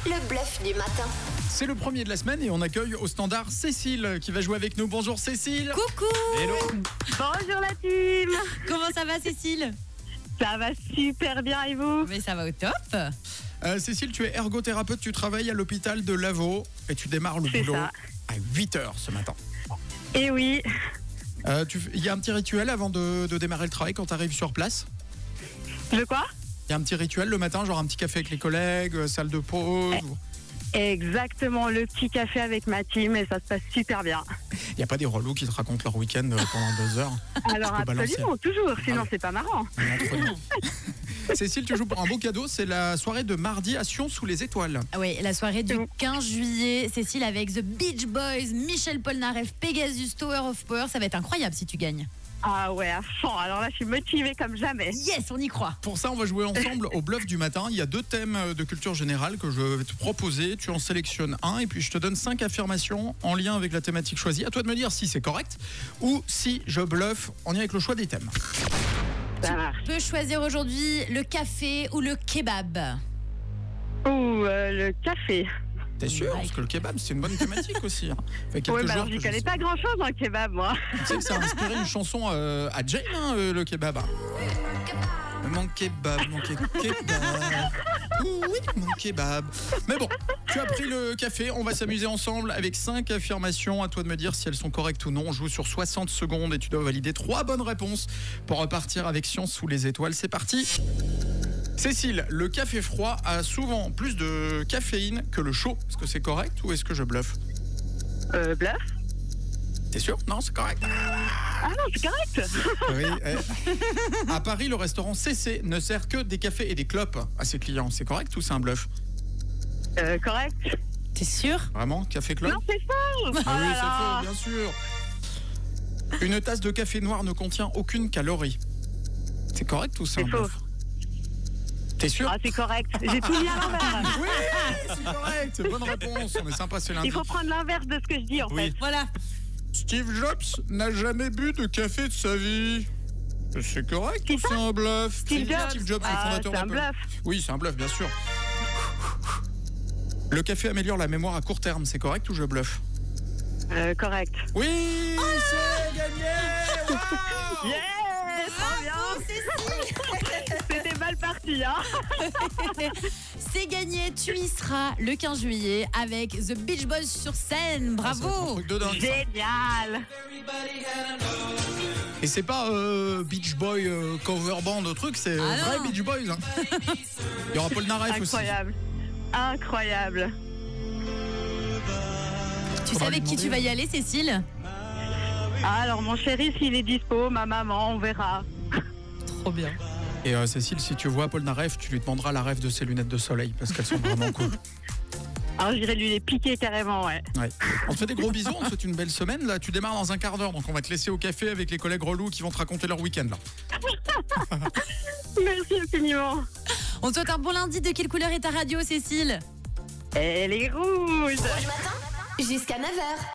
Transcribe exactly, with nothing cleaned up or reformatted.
le bluff du matin. C'est le premier de la semaine et on accueille au standard Cécile qui va jouer avec nous. Bonjour Cécile. Coucou. Hello. Bonjour la team. Comment ça va Cécile? Ça va super bien et vous? Mais ça va au top. Euh, Cécile, tu es ergothérapeute, tu travailles à l'hôpital de Lavaux et tu démarres le C'est boulot ça. à huit heures ce matin. Et oui. Euh, tu f- Il y a un petit rituel avant de, de démarrer le travail quand tu arrives sur place? De quoi? Il y a un petit rituel le matin, genre un petit café avec les collègues, euh, salle de pause ou- Exactement, le petit café avec ma team et ça se passe super bien. Il n'y a pas des relous qui te racontent leur week-end euh, pendant deux heures? Alors peux balancer. absolument, toujours, sinon Ah ouais. c'est pas marrant. Entre nous. Cécile, tu joues pour un beau cadeau, c'est la soirée de mardi à Sion sous les étoiles. Ah oui, la soirée du C'est bon. quinze juillet, Cécile avec The Beach Boys, Michel Polnareff, Pegasus, Tower of Power, ça va être incroyable si tu gagnes. Ah ouais, à fond, alors là je suis motivée comme jamais. Yes, on y croit. Pour ça, on va jouer ensemble au bluff du matin. Il y a deux thèmes de culture générale que je vais te proposer. Tu en sélectionnes un et puis je te donne cinq affirmations en lien avec la thématique choisie. À toi de me dire si c'est correct ou si je bluffe en lien avec le choix des thèmes. Ça marche. Tu peux choisir aujourd'hui le café ou le kebab. Ou euh, le café. T'es sûr? Ouais. Parce que le kebab, c'est une bonne thématique aussi. hein. Fait quelques Ouais, bah jours alors j'y que je connais sais- pas grand chose en kebab moi. Tu sais que ça a inspiré une chanson euh, à Jane, hein, euh, le kebab. Mon kebab, mon ke- kebab. Oui, mon kebab. Mais bon, tu as pris le café. On va s'amuser ensemble avec cinq affirmations. À toi de me dire si elles sont correctes ou non. On joue sur soixante secondes et tu dois valider trois bonnes réponses pour repartir avec Science sous les étoiles. C'est parti. Cécile, le café froid a souvent plus de caféine que le chaud. Est-ce que c'est correct ou est-ce que je bluffe? Euh, bluff? T'es sûr? Non, c'est correct. Ah non, c'est correct. Oui, eh. À Paris, le restaurant C C ne sert que des cafés et des clopes à ses clients. C'est correct ou c'est un bluff? Euh, correct? T'es sûr? Vraiment? Café clope? Non, c'est faux. Oh Ah oui, là c'est là. faux, bien sûr. Une tasse de café noir ne contient aucune calorie. C'est correct ou c'est un C'est faux. bluff? T'es sûr? Ah, c'est correct. J'ai tout mis à l'envers. Oui, c'est correct. Bonne réponse. On est sympa, c'est lundi. Il faut prendre l'inverse de ce que je dis en Oui. fait. Voilà. Steve Jobs n'a jamais bu de café de sa vie. C'est correct Qui ou c'est un bluff? Steve C'est Jobs. Steve Jobs, le Ah, fondateur c'est un d'Apple. bluff. Oui, c'est un bluff, bien sûr. Le café améliore la mémoire à court terme, c'est correct ou je bluffe? Euh, correct. Oui, c'est gagné. Wow. Yes, trop bien. C'était mal parti, hein. C'est gagné, tu y seras le quinze juillet avec The Beach Boys sur scène. Ça va être un Bravo. truc de dingue, ça. Génial. Et c'est pas euh, Beach Boy euh, cover band de truc, c'est Ah vrai non. Beach Boys. hein. Il y aura Paul Naref aussi. Incroyable. Incroyable. Tu Faudra sais lui avec qui demander. tu vas y aller Cécile? Ah, alors mon chéri, s'il est dispo, ma maman, on verra. Trop bien. Et euh, Cécile, si tu vois Paul Naref, tu lui demanderas la rêve de ses lunettes de soleil parce qu'elles sont vraiment cool. Alors j'irai lui les piquer carrément, ouais. Ouais. On te fait des gros bisous, on te souhaite une belle semaine. Là, tu démarres dans un quart d'heure, donc on va te laisser au café avec les collègues relous qui vont te raconter leur week-end. Là. Merci infiniment. On te souhaite un bon lundi. De quelle couleur est ta radio Cécile? Elle est rouge. Rouge matin jusqu'à neuf heures.